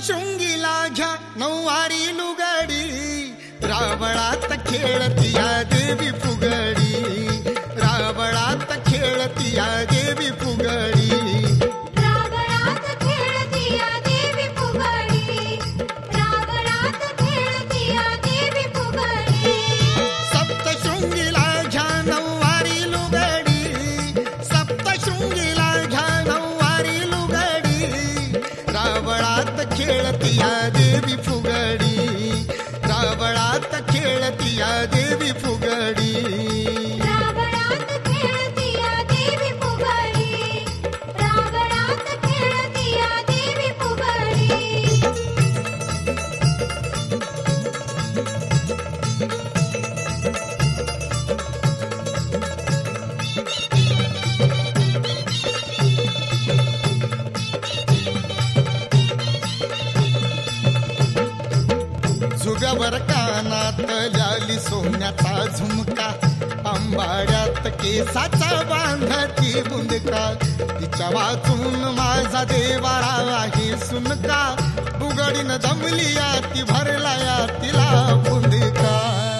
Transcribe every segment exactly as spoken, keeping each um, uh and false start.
सप्तशृंगीला घ्या नऊवारी लुगडी, रावळात खेळती या देवी फुगडी, रावळात खेळती या देवी फुगडी, रावळात खेळती या देवी फुगडी, रावळात खेळती या देवी फुगडी. सप्तशृंगीला घ्या नऊवारी लुगडी, सप्तशृंगीला घ्या नऊवारी लुगडी, रावळात खेळती या देवी फुगडी, रावळात खेळती या देवी फुगडी. रावळात खेळती या देवी फुगडी, रावळात खेळती या देवी फुगडी. जुगावर कानात लाली सोन्याचा झुमका, आंबाड्यात केसाचा बांधती बुंदका, तिच्या वाचून माझा देवारा आहे सुनका, बुगडीन जमली या ती भरला या तिला बुंदका.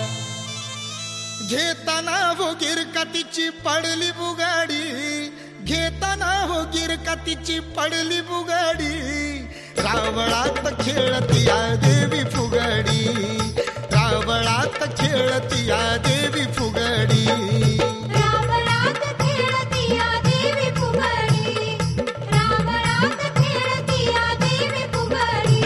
घेताना हो गिरका तिची पडली बुगाडी, घेताना हो गिरका तिची पडली बुगाडी, रावळात खेळती या देवी फुगडी, रावळात खेळती या देवी फुगडी. रावळात खेळती या देवी फुगडी, रावळात खेळती या देवी फुगडी.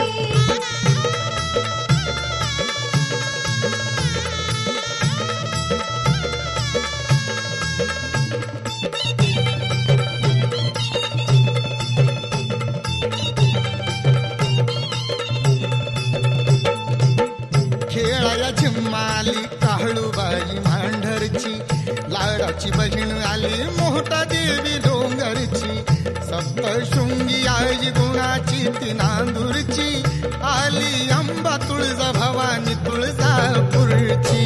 खेळाया झिम्माली काळूबाई मांढरची, लाडाची बहीण आली मोठा देवी डोंगरची, सप्तशृंगी आई गुणाची ती नांदूरची, आली अंबा तुळजा भवानी तुळजापूरची.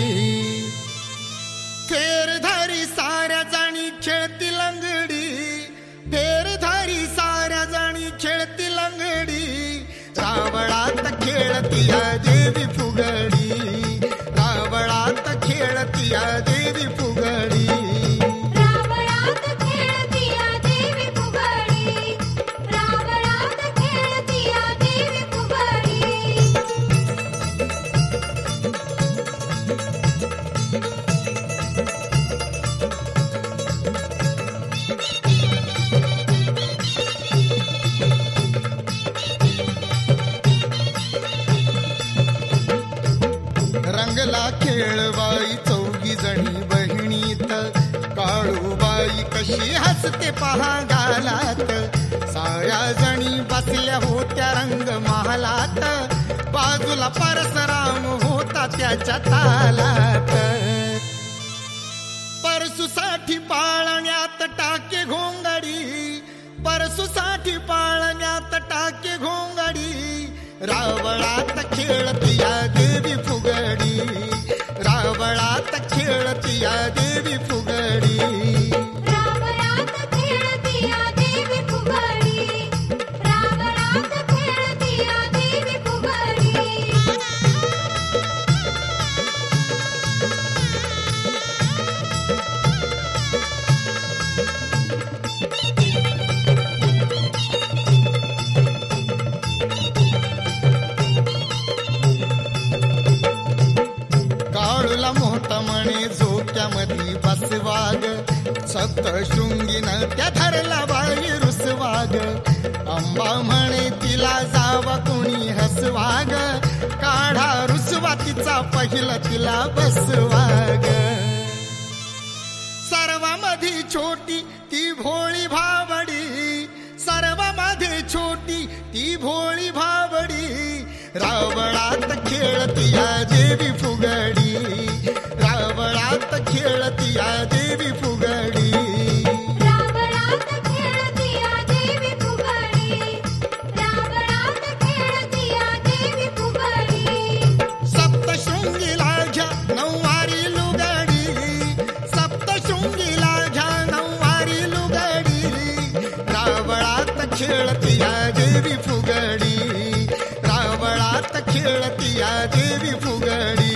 फेरधारी साऱ्या जाणी खेळती लंगडी, फेरधारी साऱ्या जाणी खेळती लंगडी, रावळात खेळती या देवी फुगडी, रावळात खेळती या देवी फुगडी. रावळात खेळती या देवी फुगडी, रावळात खेळती या देवी फुगडी. रंगला खेळबाई चौघी जणी बहिणीत, काळूबाई कशी हसते पहा गालात, साऱ्या जणी बसल्या होत्या रंग महालात, बाजूला परसराम होता त्याच्या तालात. परसूसाठी पाळण्यात टाके घोंगडी, परसूसाठी पाळण्यात टाके घोंगडी, रावळात खेळती या देवी फुगडी, रावळात खेळती या देवी फुगडी. रावळात खेळती या देवी फुगडी, रावळात खेळती या देवी फुगडी. काळूला मोठा म्हणे झोक्यामधी बसवाग, सप्तशृंगीनं त्या धरला बाई रुसवाग, अंबा म्हणे तिला जावा कोणी हसवाग, काढा रुसवा तिचा पहिला तिला बसवाग. सर्वामध्ये छोटी ती भोळी भावडी, सर्वामध्ये छोटी ती भोळी भावडी, रावळात खेळती या देवी फुगडी, रावळात खेळती या देवी फुगडी. रावळात खेळती या देवी फुगडी, रावळात खेळती या देवी फुगडी. सप्तशृंगीला घ्या नऊवारी लुगडी, सप्तशृंगीला घ्या नऊवारी लुगडी, रावळात खेळती या देवी फुगडी, खेळती या देवी फुगडी